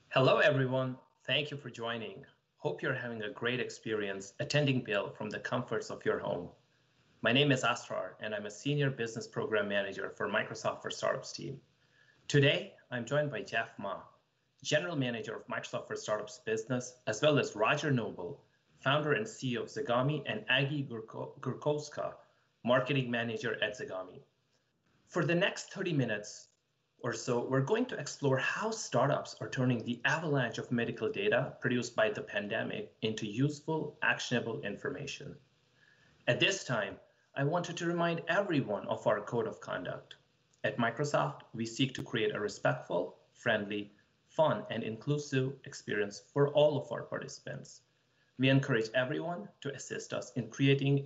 Hello, everyone. Thank you for joining. Hope you're having a great experience attending Bill from the comforts of your home. My name is Asrar, and I'm a Senior Business Program Manager for Microsoft for Startups team. Today, I'm joined by Jeff Ma, General Manager of Microsoft for Startups Business, as well as Roger Noble, Founder and CEO of Zagami, and Aggie Gurkowska, Marketing Manager at Zagami. For the next 30 minutes or so, we're going to explore how startups are turning the avalanche of medical data produced by the pandemic into useful, actionable information. At this time, I wanted to remind everyone of our code of conduct. At Microsoft, we seek to create a respectful, friendly, fun, and inclusive experience for all of our participants. We encourage everyone to assist us in creating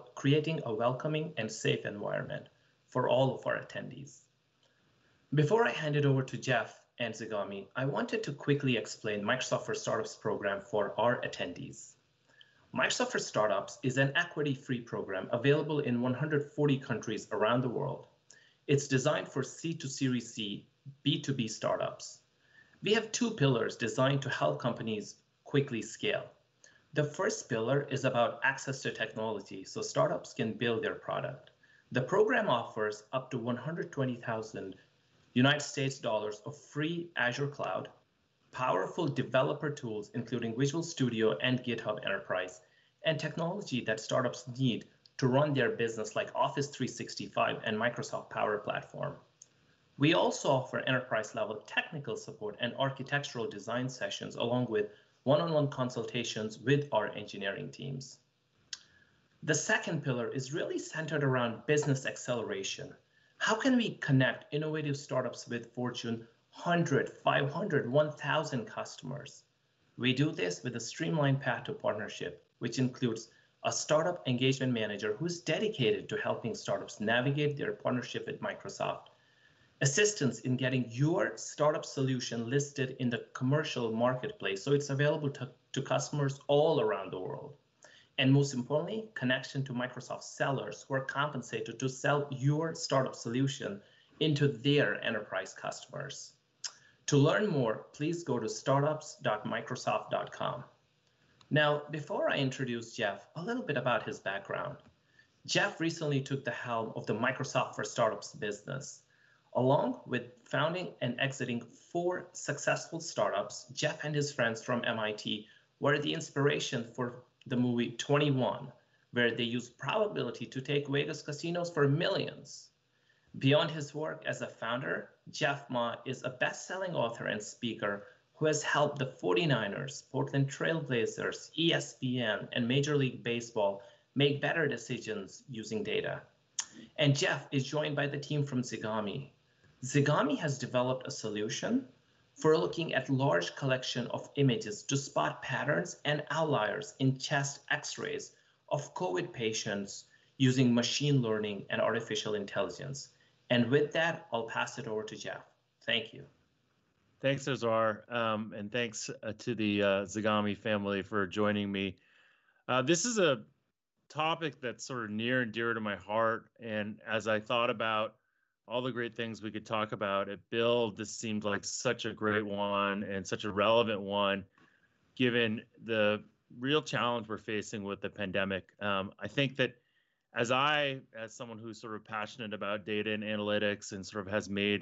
a welcoming and safe environment for all of our attendees. Before I hand it over to Jeff and Zagami, I wanted to quickly explain Microsoft for Startups program for our attendees. Microsoft for Startups is an equity-free program available in 140 countries around the world. It's designed for C to Series C, B2B startups. We have two pillars designed to help companies quickly scale. The first pillar is about access to technology so startups can build their product. The program offers up to 120,000 United States dollars of free Azure Cloud, powerful developer tools including Visual Studio and GitHub Enterprise, and technology that startups need to run their business like Office 365 and Microsoft Power Platform. We also offer enterprise-level technical support and architectural design sessions along with one-on-one consultations with our engineering teams. The second pillar is really centered around business acceleration. How can we connect innovative startups with Fortune 100, 500, 1,000 customers? We do this with a streamlined path to partnership, which includes a startup engagement manager who's dedicated to helping startups navigate their partnership with Microsoft, assistance in getting your startup solution listed in the commercial marketplace so it's available to customers all around the world. And most importantly, connection to Microsoft sellers who are compensated to sell your startup solution into their enterprise customers. To learn more, please go to startups.microsoft.com. Now, before I introduce Jeff, a little bit about his background. Jeff recently took the helm of the Microsoft for Startups business. Along with founding and exiting 4 successful startups, Jeff and his friends from MIT were the inspiration for the movie 21, where they used probability to take Vegas casinos for millions. Beyond his work as a founder, Jeff Ma is a best-selling author and speaker who has helped the 49ers, Portland Trail Blazers, ESPN, and Major League Baseball make better decisions using data. And Jeff is joined by the team from Zagami. Zagami has developed a solution for looking at large collection of images to spot patterns and outliers in chest x-rays of COVID patients using machine learning and artificial intelligence. And with that, I'll pass it over to Jeff. Thank you. Thanks, Azar, and thanks to the Zagami family for joining me. This is a topic that's sort of near and dear to my heart, and as I thought about all the great things we could talk about at Build, this seemed like such a great one and such a relevant one, given the real challenge we're facing with the pandemic. I think that as someone who's sort of passionate about data and analytics and sort of has made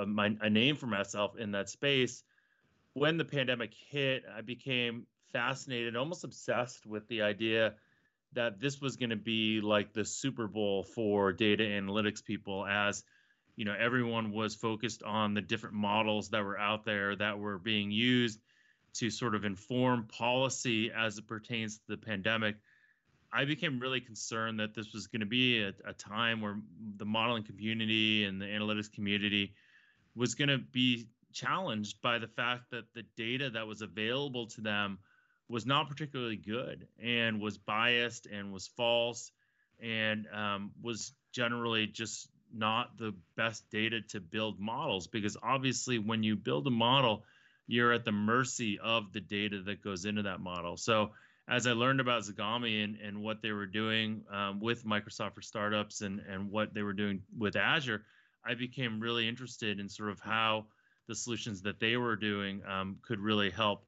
a name for myself in that space, when the pandemic hit, I became fascinated, almost obsessed with the idea that this was going to be like the Super Bowl for data analytics people, as you know, everyone was focused on the different models that were out there that were being used to sort of inform policy as it pertains to the pandemic. I became really concerned that this was going to be a time where the modeling community and the analytics community was going to be challenged by the fact that the data that was available to them was not particularly good and was biased and was false and was generally just not the best data to build models, because obviously when you build a model, you're at the mercy of the data that goes into that model. So as I learned about Zagami and what they were doing with Microsoft for Startups and what they were doing with Azure, I became really interested in sort of how the solutions that they were doing could really help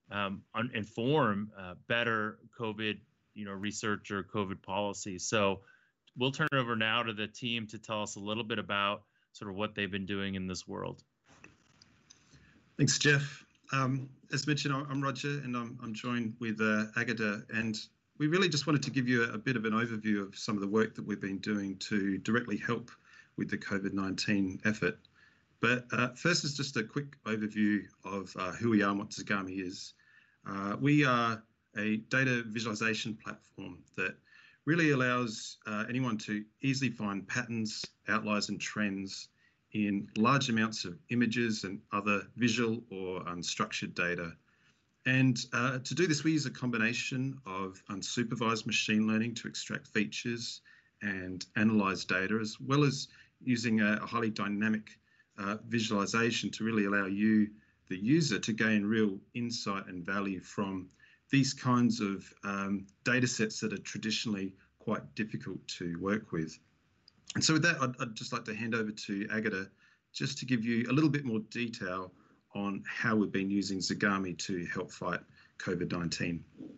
inform better COVID, research or COVID policy. So we'll turn it over now to the team to tell us a little bit about sort of what they've been doing in this world. Thanks, Jeff. As mentioned, I'm Roger, and I'm joined with Agata, and we really just wanted to give you a bit of an overview of some of the work that we've been doing to directly help with the COVID-19 effort. But first is just a quick overview of who we are and what Zagami is. We are a data visualization platform that really allows anyone to easily find patterns, outliers and trends in large amounts of images and other visual or unstructured data. And to do this, we use a combination of unsupervised machine learning to extract features and analyze data, as well as using a highly dynamic visualization to really allow you, the user, to gain real insight and value from these kinds of data sets that are traditionally quite difficult to work with. And so with that, I'd just like to hand over to Agata just to give you a little bit more detail on how we've been using Zagami to help fight COVID-19.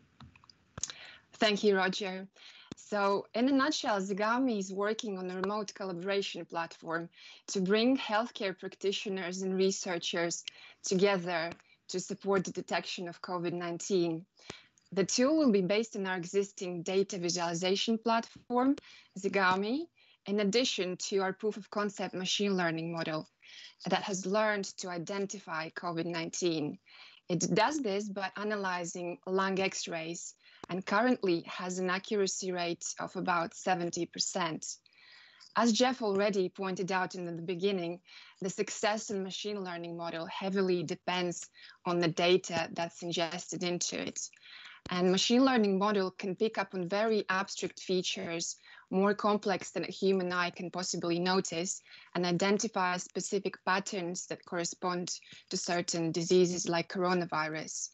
Thank you, Roger. So in a nutshell, Zagami is working on a remote collaboration platform to bring healthcare practitioners and researchers together to support the detection of COVID-19. The tool will be based on our existing data visualization platform, Zagami, in addition to our proof of concept machine learning model that has learned to identify COVID-19. It does this by analyzing lung X-rays and currently has an accuracy rate of about 70%. As Jeff already pointed out in the beginning, the success in machine learning model heavily depends on the data that's ingested into it. And machine learning model can pick up on very abstract features, more complex than a human eye can possibly notice, and identify specific patterns that correspond to certain diseases like coronavirus.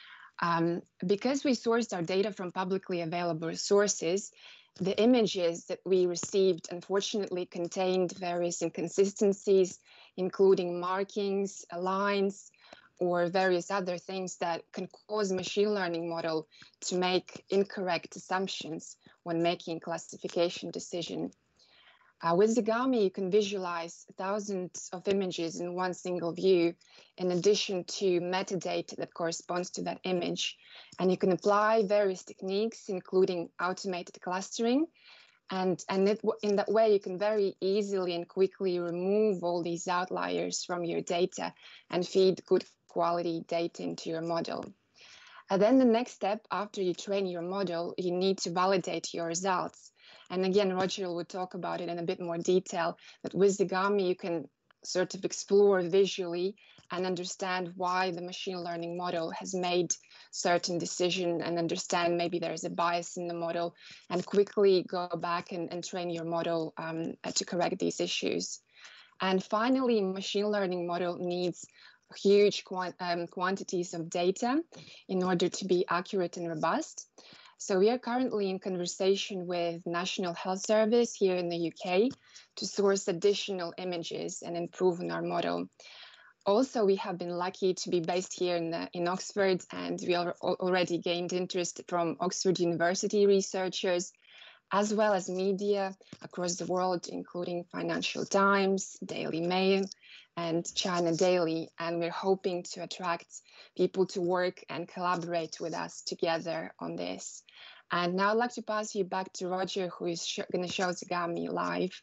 Because we sourced our data from publicly available sources, the images that we received unfortunately contained various inconsistencies, including markings, lines, or various other things that can cause a machine learning model to make incorrect assumptions when making classification decision. With Zagami, you can visualize thousands of images in one single view, in addition to metadata that corresponds to that image. And you can apply various techniques, including automated clustering. And in that way, you can very easily and quickly remove all these outliers from your data and feed good quality data into your model. And then the next step, after you train your model, you need to validate your results. And again, Roger will talk about it in a bit more detail, that with Zagami, you can sort of explore visually and understand why the machine learning model has made certain decision, and understand maybe there's a bias in the model, and quickly go back and train your model to correct these issues. And finally, machine learning model needs huge quantities of data in order to be accurate and robust. So we are currently in conversation with National Health Service here in the UK to source additional images and improve on our model. Also, we have been lucky to be based here in Oxford, and we already gained interest from Oxford University researchers, as well as media across the world, including Financial Times, Daily Mail, and China Daily. And we're hoping to attract people to work and collaborate with us together on this. And now I'd like to pass you back to Roger, who is going to show Zagami live.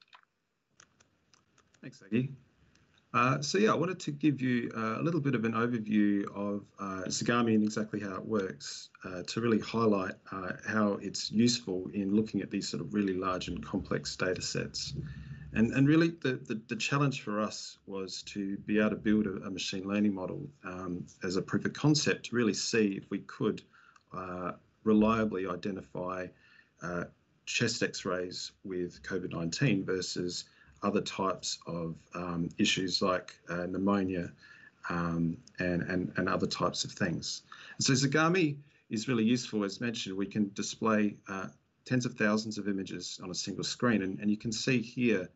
Thanks, Aggie. So yeah, I wanted to give you a little bit of an overview of Zagami and exactly how it works, to really highlight how it's useful in looking at these sort of really large and complex data sets. And really the challenge for us was to be able to build a machine learning model as a proof of concept to really see if we could reliably identify chest x-rays with COVID-19 versus other types of issues like pneumonia and other types of things. And so Zagami is really useful. As mentioned, we can display tens of thousands of images on a single screen, and you can see here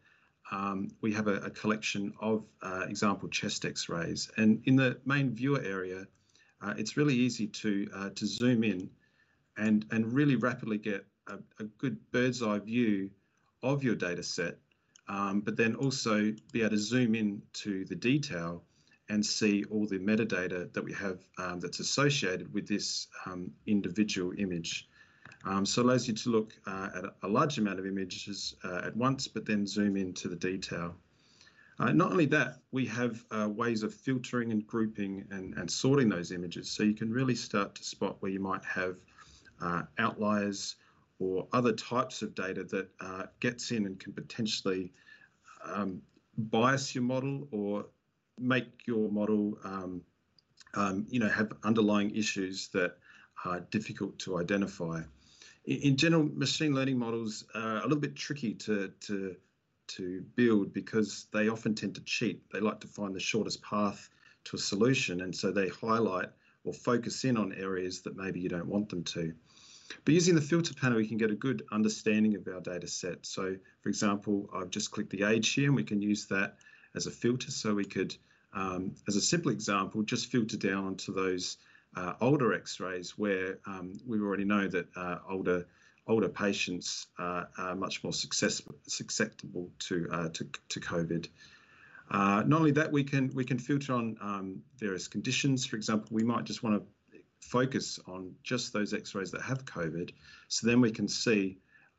we have a collection of example chest X-rays, and in the main viewer area, it's really easy to zoom in and really rapidly get a good bird's eye view of your data set, but then also be able to zoom in to the detail and see all the metadata that we have that's associated with this individual image. So it allows you to look at a large amount of images at once, but then zoom into the detail. Not only that, we have ways of filtering and grouping and sorting those images, so you can really start to spot where you might have outliers or other types of data that gets in and can potentially bias your model or make your model have underlying issues that are difficult to identify. In general, machine learning models are a little bit tricky to build because they often tend to cheat. They like to find the shortest path to a solution, and so they highlight or focus in on areas that maybe you don't want them to. But using the filter panel, we can get a good understanding of our data set. So, for example, I've just clicked the age here, and we can use that as a filter. So we could, as a simple example, just filter down onto those older X-rays where we already know that older patients are much more susceptible to COVID. Not only that, we can filter on various conditions. For example, we might just want to focus on just those X-rays that have COVID, so then we can see,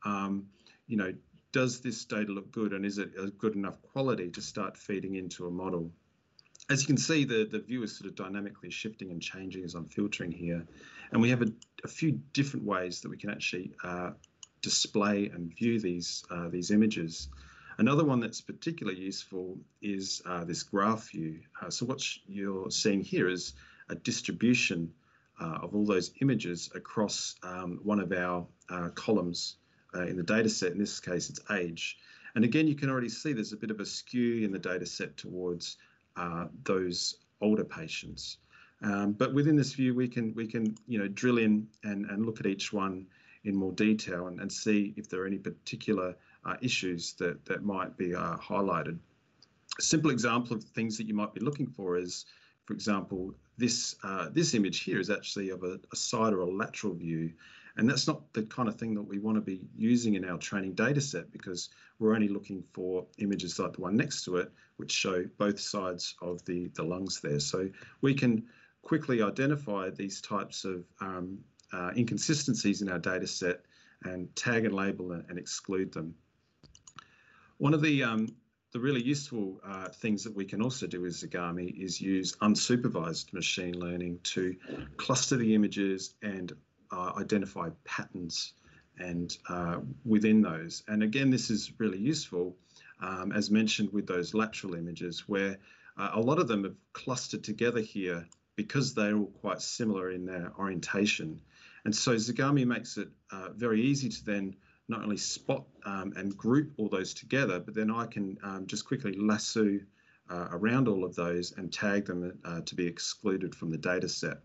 does this data look good, and is it a good enough quality to start feeding into a model? As you can see, the view is sort of dynamically shifting and changing as I'm filtering here, and we have a few different ways that we can actually display and view these images. Another one that's particularly useful is this graph view. So what you're seeing here is a distribution of all those images across one of our columns in the data set. In this case, it's age. And again, you can already see there's a bit of a skew in the data set towards those older patients. But within this view, we can drill in and look at each one in more detail and see if there are any particular issues that might be highlighted. A simple example of things that you might be looking for is, for example, this image here is actually of a side or a lateral view, and that's not the kind of thing that we want to be using in our training data set, because we're only looking for images like the one next to it, which show both sides of the lungs there. So we can quickly identify these types of inconsistencies in our data set and tag and label and exclude them. One of the really useful things that we can also do with Zagami is use unsupervised machine learning to cluster the images and identify patterns and within those. And again, this is really useful, as mentioned, with those lateral images, where a lot of them have clustered together here because they're all quite similar in their orientation. And so Zagami makes it very easy to then not only spot and group all those together, but then I can just quickly lasso around all of those and tag them to be excluded from the data set.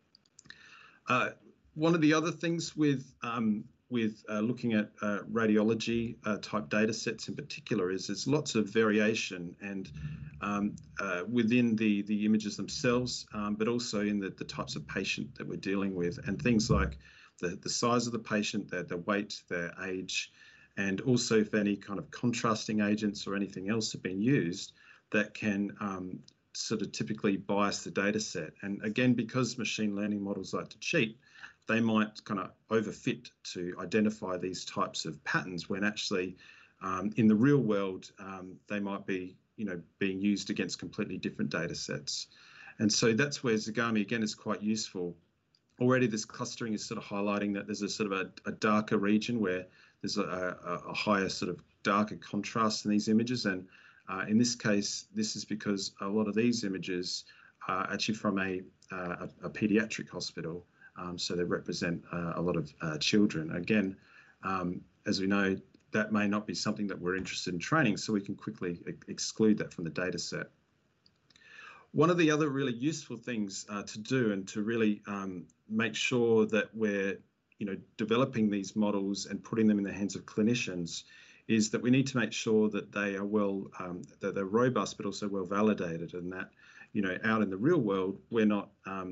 One of the other things with looking at radiology type data sets in particular is there's lots of variation and within the images themselves, but also in the types of patient that we're dealing with, and things like the size of the patient, their weight, their age, and also if any kind of contrasting agents or anything else have been used that can sort of typically bias the data set. And again, because machine learning models like to cheat, they might kind of overfit to identify these types of patterns when actually in the real world, they might be being used against completely different data sets. And so that's where Zagami, again, is quite useful. Already this clustering is sort of highlighting that there's a sort of a darker region where there's a higher sort of darker contrast in these images. And in this case, this is because a lot of these images are actually from a pediatric hospital. So they represent a lot of children. Again, as we know, that may not be something that we're interested in training, so we can quickly exclude that from the data set. One of the other really useful things to do and to really make sure that we're developing these models and putting them in the hands of clinicians is that we need to make sure that they are that they're robust, but also well validated, and that, out in the real world, we're not,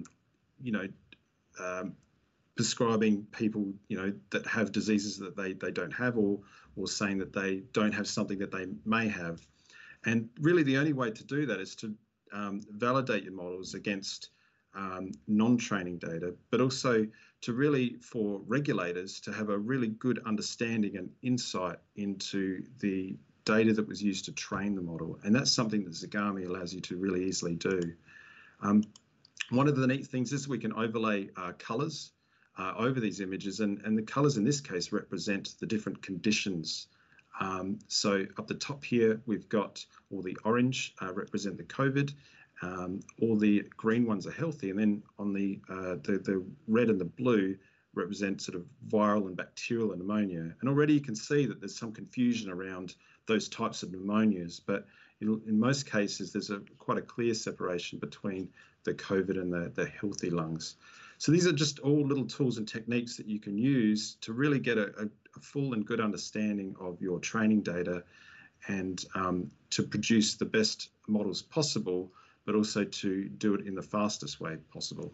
prescribing people, that have diseases that they don't have, or saying that they don't have something that they may have. And really the only way to do that is to validate your models against non-training data, but also to really, for regulators to have a really good understanding and insight into the data that was used to train the model. And that's something that Zagami allows you to really easily do. One of the neat things is we can overlay colours over these images, and the colours in this case represent the different conditions. So up the top here, we've got all the orange represent the COVID, all the green ones are healthy, and then on the red and the blue represent sort of viral and bacterial pneumonia. And already you can see that there's some confusion around those types of pneumonias, but in most cases there's quite a clear separation between the COVID and the healthy lungs. So these are just all little tools and techniques that you can use to really get a full and good understanding of your training data, and to produce the best models possible, but also to do it in the fastest way possible.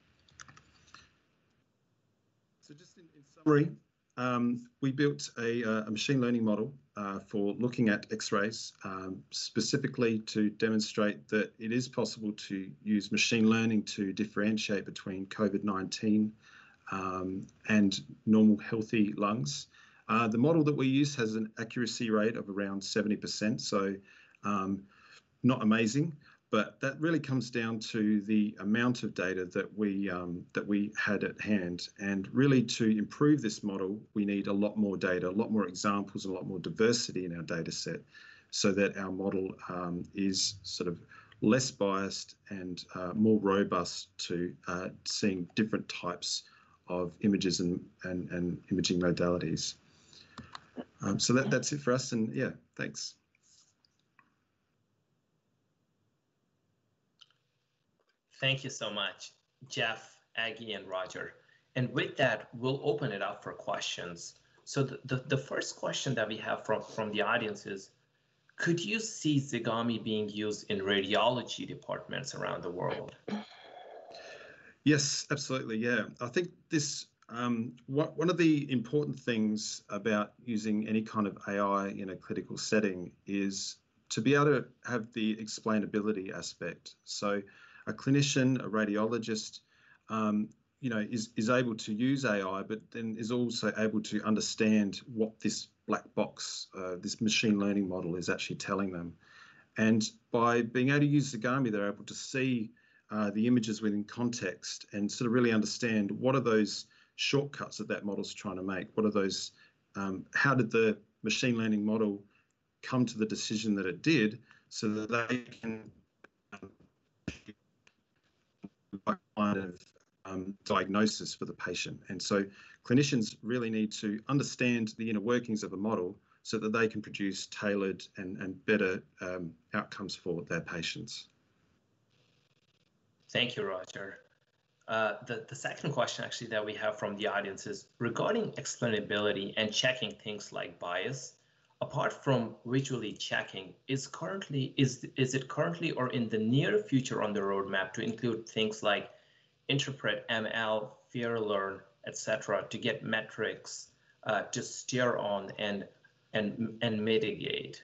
So just in summary, we built a machine learning model for looking at X-rays, specifically to demonstrate that it is possible to use machine learning to differentiate between COVID-19 and normal healthy lungs. The model that we use has an accuracy rate of around 70%, so not amazing, but that really comes down to the amount of data that we had at hand. And really, to improve this model, we need a lot more data, a lot more examples, and a lot more diversity in our data set, so that our model is sort of less biased and more robust to seeing different types of images and imaging modalities. So that's it for us, and yeah, thanks. Thank you so much, Jeff, Aggie, and Roger. And with that, we'll open it up for questions. So the first question that we have from the audience is, could you see Zagami being used in radiology departments around the world? Yes, absolutely, yeah. I think this, one of the important things about using any kind of AI in a clinical setting is to be able to have the explainability aspect. So a clinician, a radiologist, is able to use AI, but then is also able to understand what this black box, this machine learning model is actually telling them. And by being able to use Zagami, they're able to see the images within context and sort of really understand what are those shortcuts that model's trying to make. What are those, how did the machine learning model come to the decision that it did, so that they can kind of diagnosis for the patient. And so clinicians really need to understand the inner workings of a model so that they can produce tailored and better outcomes for their patients. Thank you, Roger. The second question actually that we have from the audience is regarding explainability and checking things like bias. Apart from visually checking, is it currently or in the near future on the roadmap to include things like interpret ML, fear learn, etc., to get metrics to steer on and mitigate?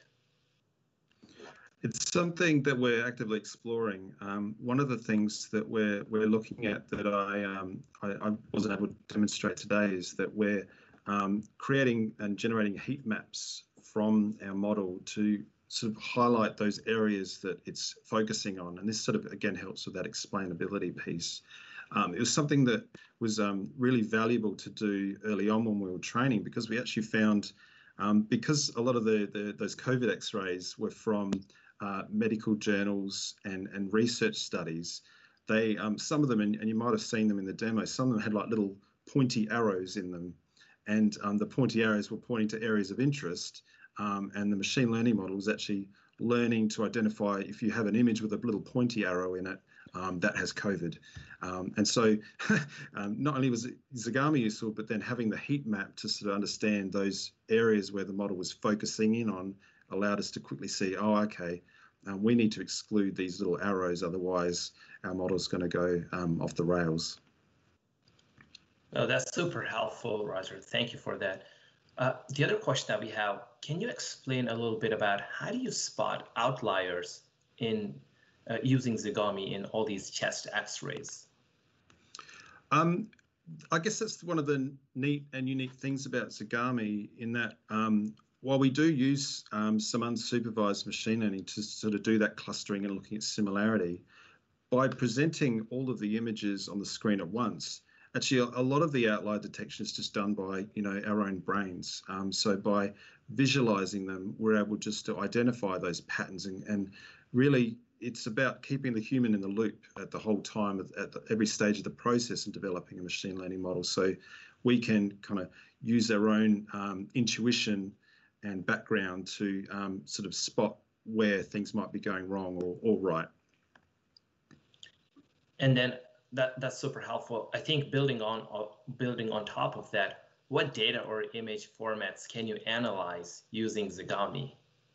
It's something that we're actively exploring. One of the things that we're looking at that I wasn't able to demonstrate today is that we're creating and generating heat maps from our model to sort of highlight those areas that it's focusing on. And this sort of, again, helps with that explainability piece. It was something that was really valuable to do early on when we were training, because we actually found, because a lot of those COVID X-rays were from medical journals and research studies, they some of them, and you might have seen them in the demo, some of them had like little pointy arrows in them, and the pointy arrows were pointing to areas of interest, and the machine learning model was actually learning to identify if you have an image with a little pointy arrow in it, that has COVID. And so not only was Zagami useful, but then having the heat map to sort of understand those areas where the model was focusing in on allowed us to quickly see, oh, okay, we need to exclude these little arrows, otherwise our model's going to go off the rails. Oh, that's super helpful, Roger. Thank you for that. The other question that we have, can you explain a little bit about how do you spot outliers in using Zagami in all these chest x-rays? I guess that's one of the neat and unique things about Zagami, in that while we do use some unsupervised machine learning to sort of do that clustering and looking at similarity, by presenting all of the images on the screen at once, actually a lot of the outlier detection is just done by our own brains. So by visualizing them, we're able just to identify those patterns, and really it's about keeping the human in the loop at the whole time, at every stage of the process in developing a machine learning model. So we can kind of use our own intuition and background to sort of spot where things might be going wrong or right. And then that's super helpful. I think building on top of that, what data or image formats can you analyze using Zagami?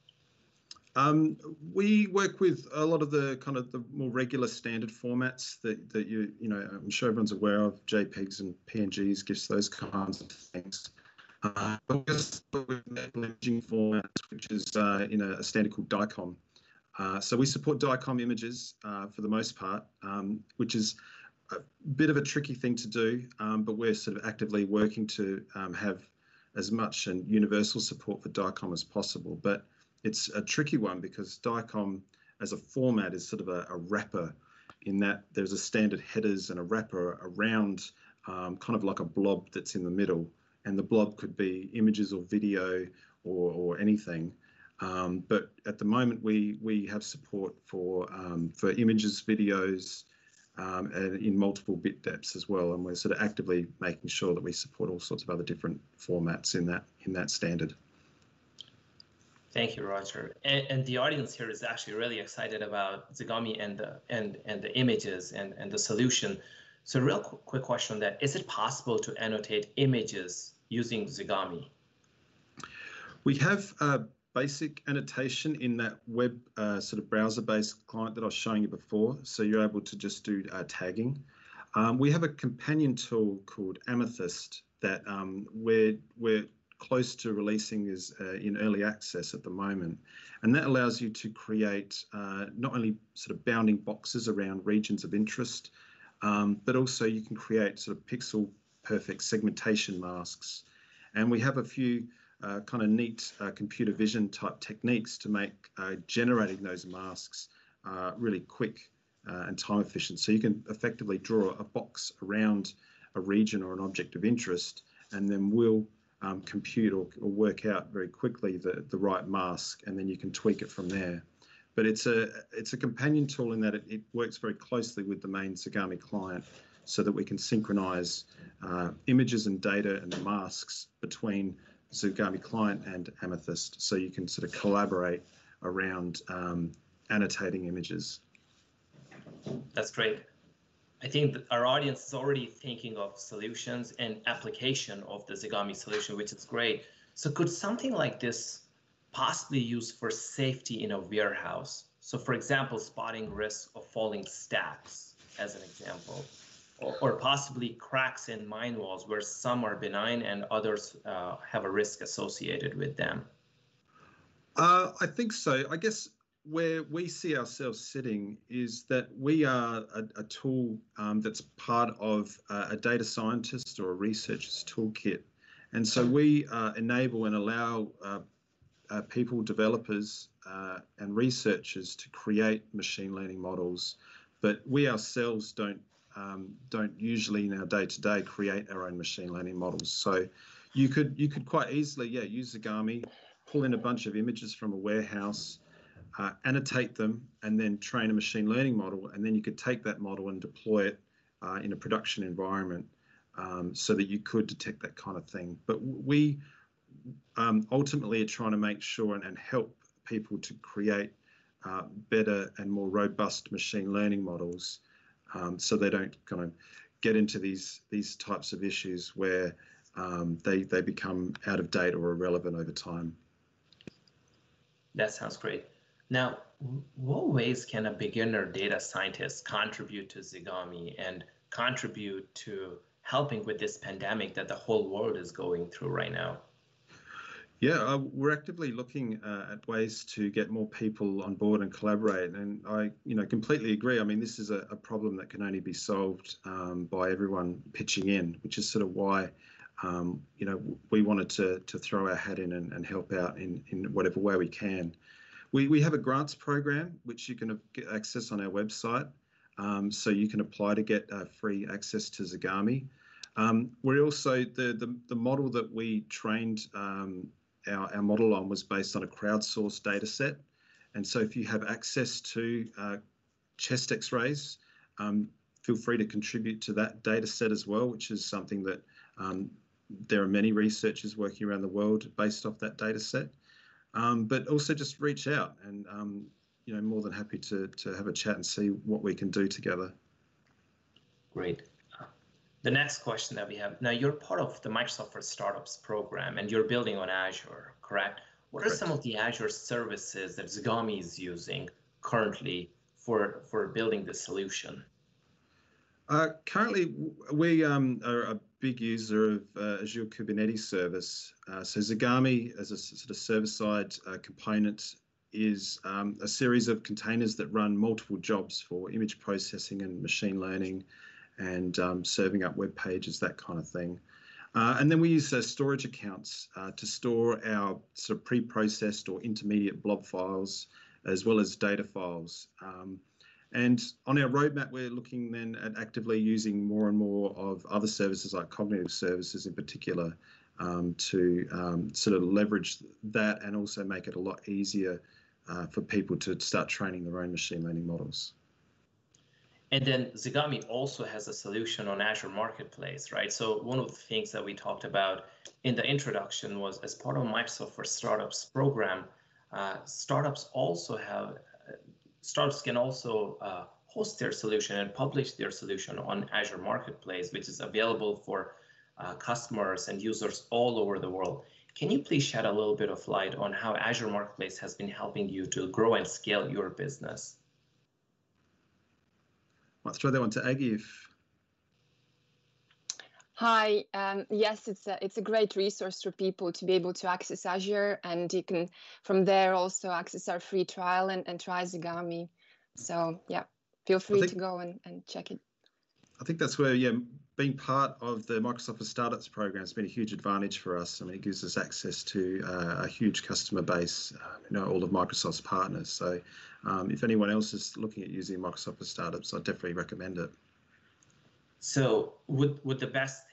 We work with a lot of the kind of the more regular standard formats that I'm sure everyone's aware of, JPEGs and PNGs, GIFs, those kinds of things. But we also work with imaging formats, which is a standard called DICOM. So we support DICOM images for the most part, which is a bit of a tricky thing to do, but we're sort of actively working to have as much and universal support for DICOM as possible. But it's a tricky one because DICOM as a format is sort of a wrapper, in that there's a standard headers and a wrapper around kind of like a blob that's in the middle. And the blob could be images or video or anything. But at the moment, we have support for images, videos, and in multiple bit depths as well. And we're sort of actively making sure that we support all sorts of other different formats in that standard. Thank you, Roger. And the audience here is actually really excited about Zagami and the images and the solution. So real quick question on that, is it possible to annotate images using Zagami? We have basic annotation in that web sort of browser-based client that I was showing you before. So you're able to just do tagging. We have a companion tool called Amethyst that we're close to releasing, is in early access at the moment. And that allows you to create not only sort of bounding boxes around regions of interest, but also you can create sort of pixel perfect segmentation masks. And we have a few kind of neat computer vision type techniques to make generating those masks really quick and time efficient. So you can effectively draw a box around a region or an object of interest, and then we'll compute or work out very quickly the right mask, and then you can tweak it from there. But it's a companion tool in that it works very closely with the main Zagami client, so that we can synchronize images and data and the masks between Zagami client and Amethyst, so you can sort of collaborate around annotating images. That's great. I think that our audience is already thinking of solutions and application of the Zagami solution, which is great. So could something like this possibly used for safety in a warehouse? So for example, spotting risks of falling stacks as an example, or possibly cracks in mine walls where some are benign and others have a risk associated with them? I think so. I guess where we see ourselves sitting is that we are a tool that's part of a data scientist or a researcher's toolkit. And so we enable and allow people, developers and researchers to create machine learning models, but we ourselves don't usually in our day-to-day create our own machine learning models. So you could quite easily, use Zagami, pull in a bunch of images from a warehouse, annotate them, and then train a machine learning model, and then you could take that model and deploy it in a production environment so that you could detect that kind of thing. But we ultimately are trying to make sure and help people to create better and more robust machine learning models, so they don't kind of get into these types of issues where they become out of date or irrelevant over time. That sounds great. Now, what ways can a beginner data scientist contribute to Zigami and contribute to helping with this pandemic that the whole world is going through right now? Yeah, we're actively looking at ways to get more people on board and collaborate, and I, completely agree. I mean, this is a problem that can only be solved by everyone pitching in, which is sort of why, we wanted to throw our hat in and help out in whatever way we can. We have a grants program which you can get access on our website, so you can apply to get free access to Zigami. We're also the model that we trained. Our model on was based on a crowdsourced data set. And so if you have access to chest x-rays, feel free to contribute to that data set as well, which is something that there are many researchers working around the world based off that data set. But also just reach out and, more than happy to have a chat and see what we can do together. Great. The next question that we have, now you're part of the Microsoft for Startups program and you're building on Azure, correct? What are some of the Azure services that Zigami is using currently for building this solution? Currently, we are a big user of Azure Kubernetes service. So Zigami, as a sort of server-side component, is a series of containers that run multiple jobs for image processing and machine learning, and serving up web pages, that kind of thing. And then we use storage accounts to store our sort of pre-processed or intermediate blob files, as well as data files. And on our roadmap, we're looking then at actively using more and more of other services like cognitive services in particular to sort of leverage that and also make it a lot easier for people to start training their own machine learning models. And then Zigami also has a solution on Azure Marketplace, right? So one of the things that we talked about in the introduction was, as part of Microsoft for Startups program, startups can also host their solution and publish their solution on Azure Marketplace, which is available for customers and users all over the world. Can you please shed a little bit of light on how Azure Marketplace has been helping you to grow and scale your business? Might throw that one to Aggie. Hi, yes, it's a great resource for people to be able to access Azure, and you can from there also access our free trial and try Zigami. So yeah, feel free to go and check it. I think that's where, being part of the Microsoft for Startups program has been a huge advantage for us. I mean, it gives us access to a huge customer base, all of Microsoft's partners. So if anyone else is looking at using Microsoft for Startups, I definitely recommend it. So would the best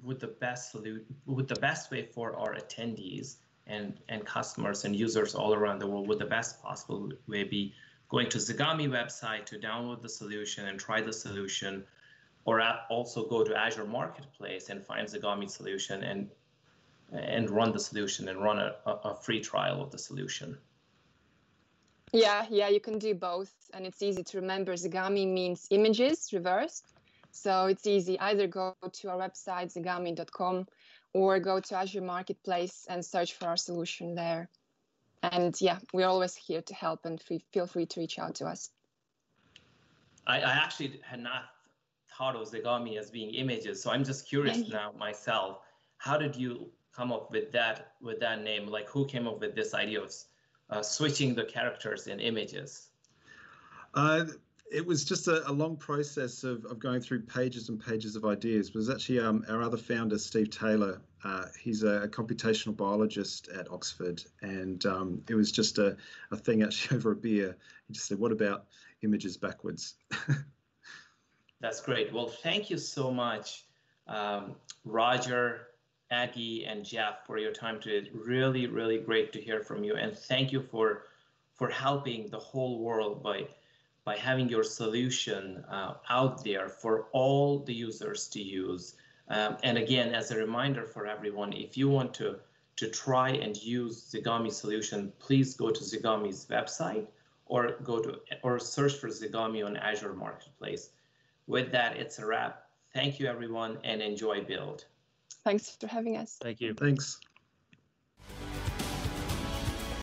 way for our attendees and customers and users all around the world, would the best possible way be going to Zigami website to download the solution and try the solution, or also go to Azure Marketplace and find Zigami solution and run the solution and run a free trial of the solution? Yeah, you can do both, and it's easy to remember. Zigami means images reversed, so it's easy. Either go to our website, zigami.com, or go to Azure Marketplace and search for our solution there. And yeah, we're always here to help, and feel free to reach out to us. I actually had not thought of Zigami as being images, so I'm just curious now myself. How did you come up with that name? Like, who came up with this idea of switching the characters in images? It was just a long process of going through pages and pages of ideas. It was actually our other founder, Steve Taylor. He's a computational biologist at Oxford, and it was just a thing actually over a beer. He just said, "What about images backwards?" That's great. Well, thank you so much, Roger, Aggie, and Jeff, for your time today. Really, really great to hear from you. And thank you for helping the whole world by having your solution out there for all the users to use. And again, as a reminder for everyone, if you want to try and use Zigami solution, please go to Zigami's website or search for Zigami on Azure Marketplace. With that, it's a wrap. Thank you, everyone, and enjoy Build. Thanks for having us. Thank you. Thanks.